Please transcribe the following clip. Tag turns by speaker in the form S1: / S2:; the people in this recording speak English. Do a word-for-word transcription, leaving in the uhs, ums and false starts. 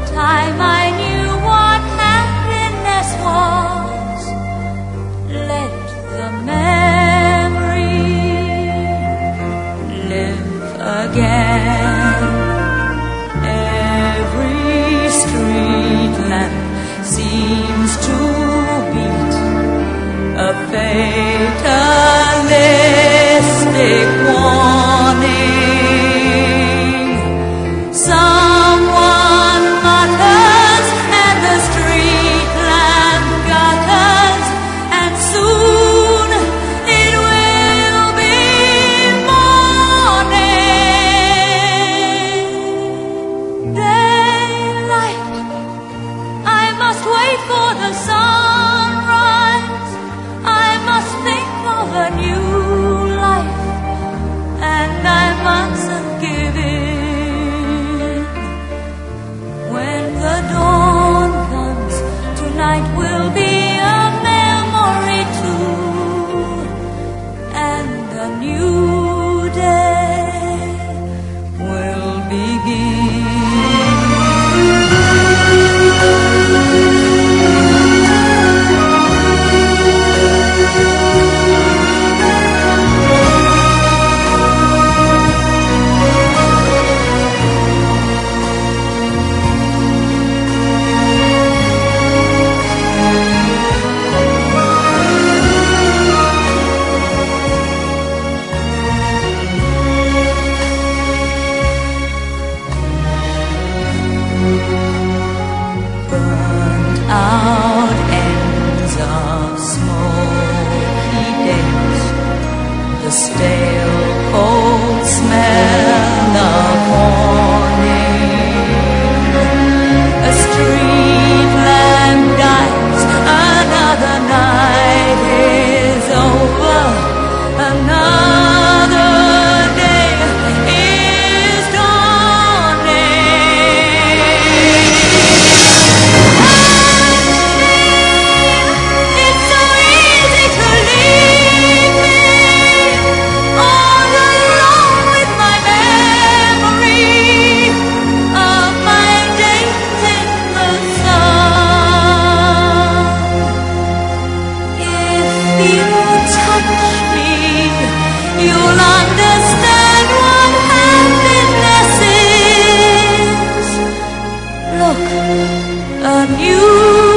S1: time I knew what happiness was, let the memory live again. Every street lamp seems to beat a fatalistic warning. Someone mutters and the street lamp gutters, and soon it will be morning. Daylight, I must wait for the sunrise. I must think of a new life, and I mustn't give in. When the dawn comes, tonight will be a memory too, and a new day will begin. Burnt out ends of smoky days, the stale cold smell of morning. A street lamp dies, another night is over, another day is dawning. It's so easy to leave me all alone with my memory of my days in the sun. If you touch me, you'll understand what happiness is. Look, a new